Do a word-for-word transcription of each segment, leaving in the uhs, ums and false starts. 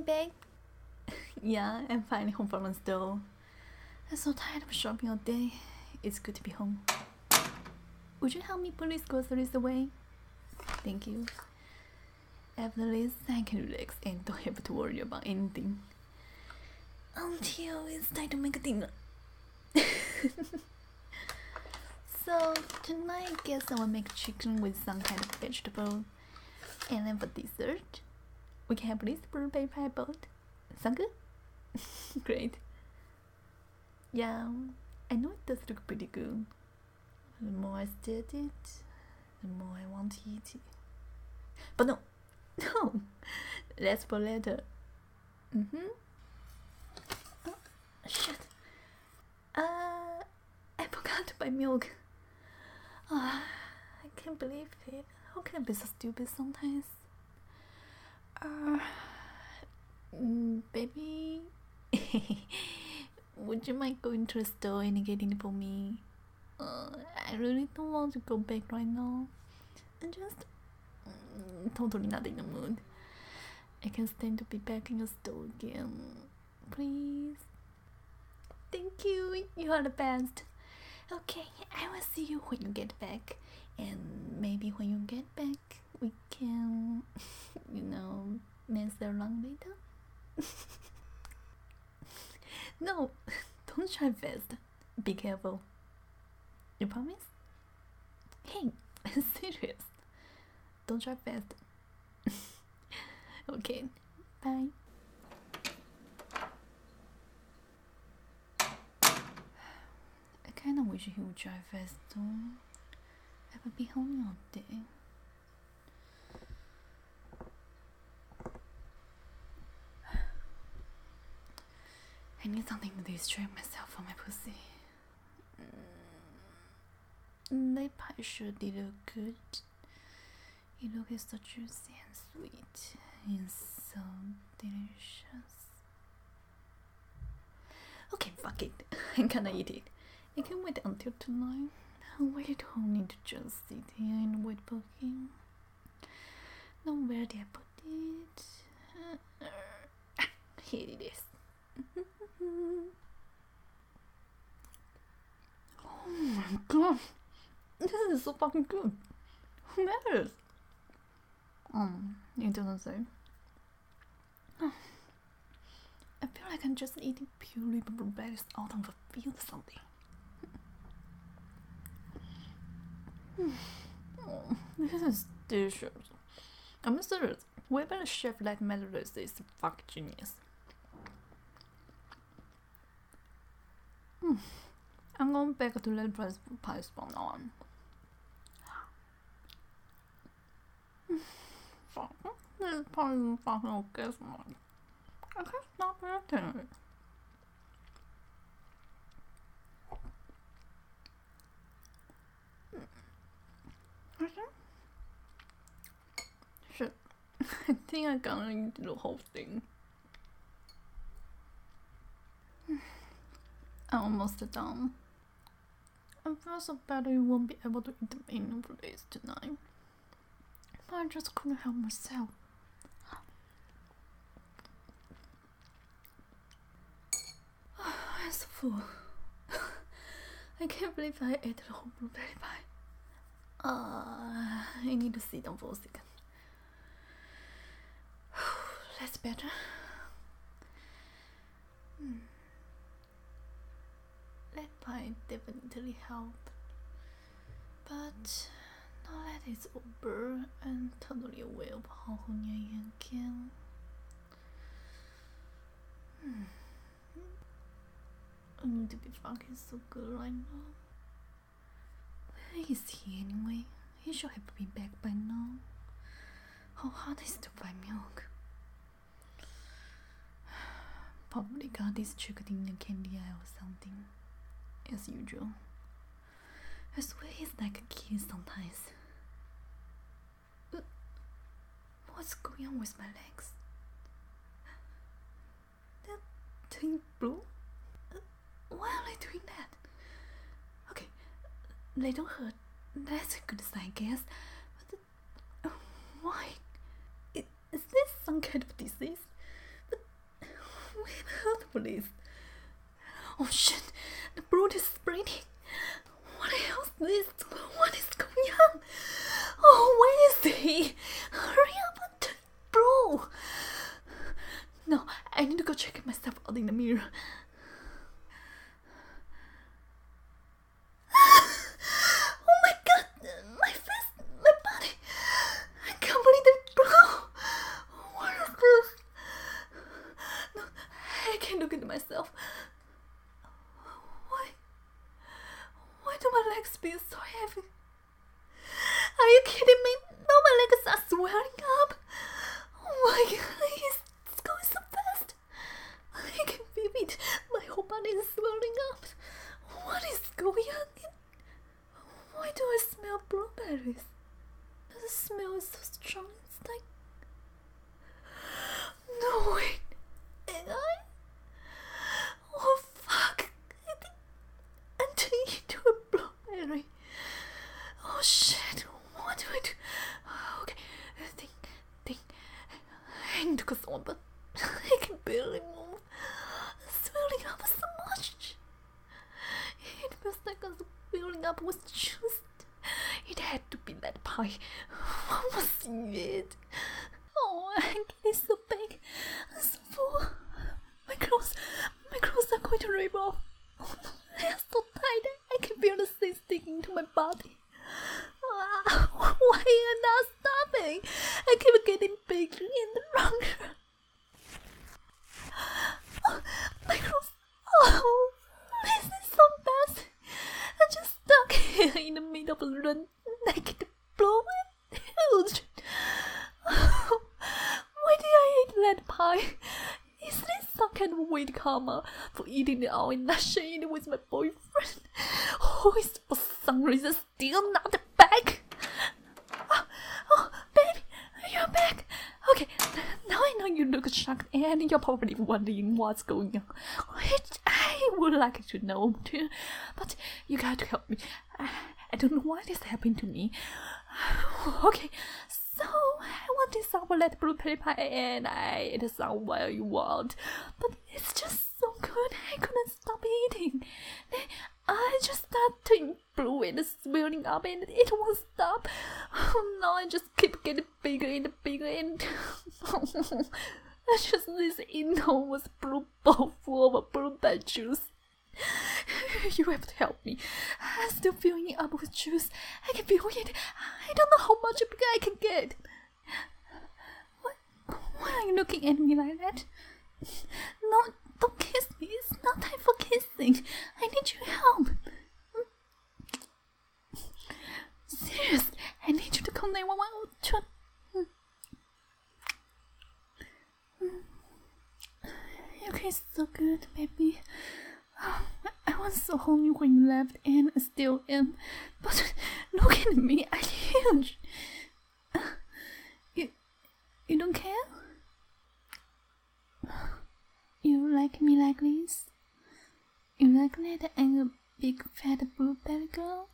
babe? Yeah, I'm finally home from the store. I'm so tired of shopping all day. It's good to be home. Would you help me put these groceries away? Thank you. After this, I can relax and don't have to worry about anything. Until it's time to make a dinner. So, tonight I guess I will make chicken with some kind of vegetable. And then for dessert, we can have this blueberry pie boat. Sound good? Great. Yeah, I know it does look pretty good. The more I stare at it, the more I want to eat it. But no, no, that's for later. Mm-hmm. Oh, shit. Uh, I forgot to buy milk. Oh, I can't believe it. How can I be so stupid sometimes? Uh, mm, baby, would you mind going to the store and getting it for me? Uh, I really don't want to go back right now. I'm just mm, totally not in the mood. I can't stand to be back in the store again. Please. Thank you. You are the best. Okay, I will see you when you get back. And maybe when you get back, we can, you know, mess around later. No, don't try fast. Be careful. You promise? Hey, I'm serious. Don't try fast. Okay, bye. I kinda wish he would try fast though. I would be home all day. I need something to distract myself from my pussy. Mm, that pie sure did look good. It looks so juicy and sweet and so delicious. Okay, fuck it. I'm gonna eat it. I can wait until tonight. Why do I need to just sit here and wait for him? Now where did I put it? Uh, here it is. Oh my god, this is so fucking good. Who matters? Um, it doesn't say. Oh, I feel like I'm just eating purely blueberries out of a field or something. Oh, this is delicious. I'm serious. Whoever the chef like Melrose is a fucking genius. Mm. I'm going back to let rice pies from now on. Fuck, this pie is fucking okay, man. I can't stop eating it. Shit, I think I gotta eat the whole thing. I'm almost done. I feel so bad I won't be able to eat the main place tonight. But I just couldn't help myself. I'm so full. I can't believe I ate the whole blueberry pie. Uh, I need to sit down for a second. That's better. Hmm. That pie definitely helped. But now that it's over, I'm totally aware of how horny I can. Hmm. I need to be fucking so good right now. Where is he anyway? He should have been back by now. How hard is it to buy milk? Probably got this chicken in the candy aisle or something. As usual. I swear he's like a kid sometimes. Uh, what's going on with my legs? They're turning blue? Uh, why are they doing that? Okay, they don't hurt. That's a good sign, I guess. But uh, why? Is, is this some kind of disease? But please. Oh shit, the blood is spreading. What the hell is this? What is going on? Oh, where is he? Hurry up and take bro. No, I need to go check myself out in the mirror. Oh my god, my face, my body. I can't believe it, bro. What is this? No, I can't look at myself. Why? Why do my legs feel so heavy? Are you kidding me? No, my legs are swelling up. Oh my god, it's going so fast. I can feel it. My whole body is swelling up. What is going on? Why do I smell blueberries? The smell is so strong. It's like... No, wait. Am I? Oh, fuck. I think I'm turning into a blueberry. Oh, shit. What do I do? Okay. Think, think. I need to go somewhere, but I can barely move. It's swelling up so much. It feels like I'm filling up with juice. It had to be that pie. What was it? Oh, I'm getting so big. I'm so full. My clothes, my clothes are going to rip off. They're so tight. I can feel the thing sticking to my body. Ah, why am I not stopping? I keep getting bigger and longer. Oh, my clothes. Oh, this is so bad. I'm just stuck here in the middle of the run, naked, blue and huge. Oh, why did I eat that pie? Is this some kind of weird karma for eating it all and not sharing it with my boyfriend? Who is for some reason still not back? Oh, oh, baby, you're back. Okay, now I know you look shocked and you're probably wondering what's going on. Which I would like to know too, but you got to help me. I don't know why this happened to me. Okay, so I want this chocolate blueberry pie and I ate some while you want, but it's just so good I couldn't stop eating. Then I just started turning blue and swelling up and it won't stop. Oh, now I just keep getting bigger and bigger and it's just this enormous blue bowl full of blueberry juice. You have to help me. I'm still filling it up with juice. I can feel it. I don't know how much bigger I can get. What? Why are you looking at me like that? No, don't kiss me. It's not time for kissing. I need your help. Seriously, I need you to call nine one one. Okay, so good, baby. I was so horny when you left, and I still am. But look at me, I'm huge. You, you don't care? You like me like this? You like that I'm a big fat blueberry girl?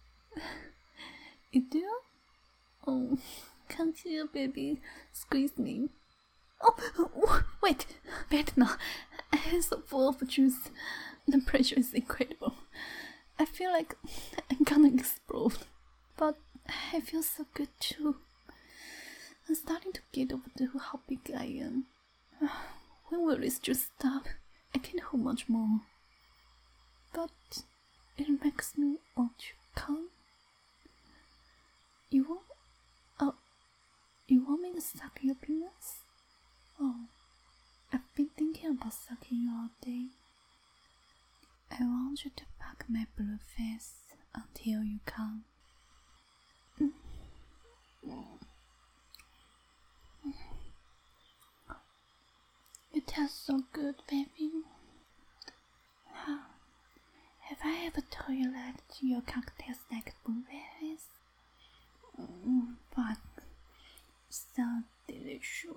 You do? Oh, come here, baby. Squeeze me. Oh, wait, wait now. I'm so full of juice. The pressure is incredible. I feel like I'm gonna explode. But I feel so good too. I'm starting to get over to how big I am. When will this just stop? I can't hold much more. But it makes me want to come. You want? Oh, you want me to suck your penis? Oh, I've been thinking about sucking you all day. I want you to pack my blue face until you come. It tastes so good, baby. Have I ever told you that your cock tastes like blueberries? Mm, but so delicious.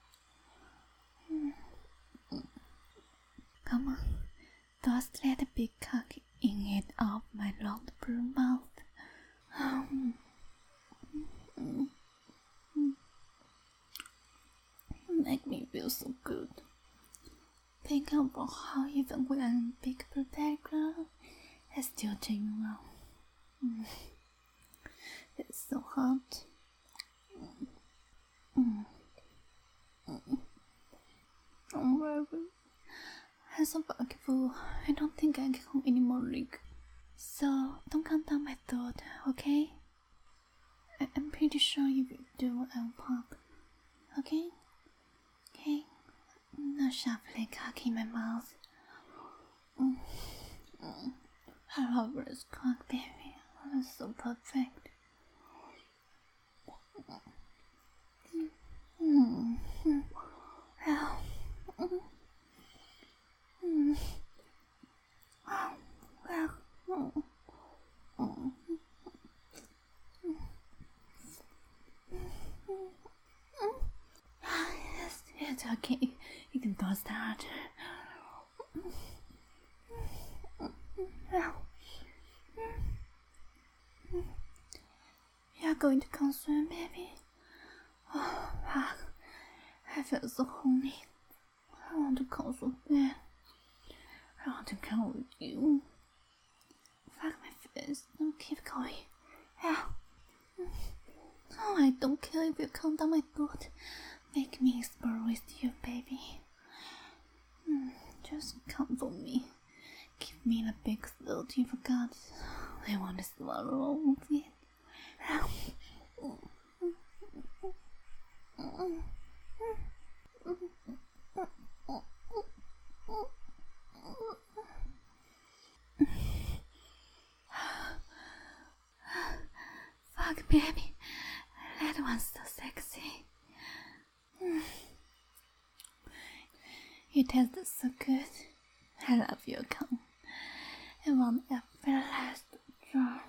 Come on, toss that big cock in it off my long blue mouth. Um, mm, mm. Make me feel so good. think about how even when I'm a big bad girl, I still do you wrong. Mm. It's so hot. Mm. Mm. Don't worry. I'm so forgetful. I don't think I can hold any more leak. So don't count down my throat, okay? I I'm pretty sure you will do I'll pop. Okay? Okay? No sharply cocking my mouth. Mm. Mm. I love this cock, baby. It's so perfect. Mm. Mm. Ow. Mm. Mm. Oh, well. Mm. Mm. Yes, it's okay. You can go start. You're going to come soon, baby. Oh, fuck. I feel so horny. I want to come so bad. I want to come with you. Fuck my face. Don't keep going. Yeah. Oh, I don't care if you come down my throat. Make me explore with you, baby. Mm, just come for me. Give me the big throat you forgot. I want to swallow all of it. Fuck, baby. That one's so sexy. Mm. You taste so good. I love your cum. I want every last drop.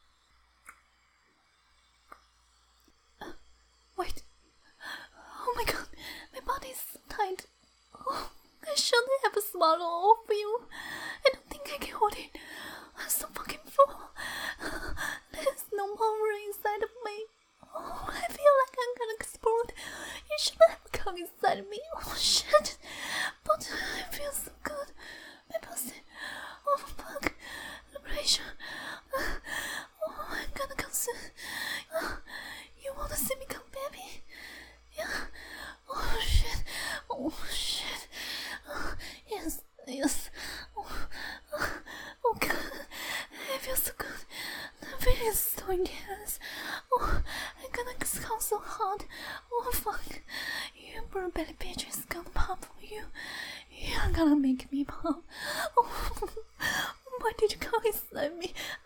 Uh, wait. Oh my god, my body is so tight. Oh, I shouldn't have swallowed all of you. I don't think I can hold it. I'm so fucking full. There's no more room inside of me. Oh, I feel like I'm gonna explode. You shouldn't have come inside me. Oh shit. But I feel so good. My pussy. Oh fuck. The pressure. Oh, I'm gonna come soon. You wanna see me come, baby? Yeah. Oh shit. Oh shit. Yes, yes. Oh, oh, oh god. I feel so good. The feeling is so intense. Oh, I'm gonna come so hard. Oh fuck. You poor belly bitch is gonna pop for you. You're gonna make me pop. Oh, why did you come inside me?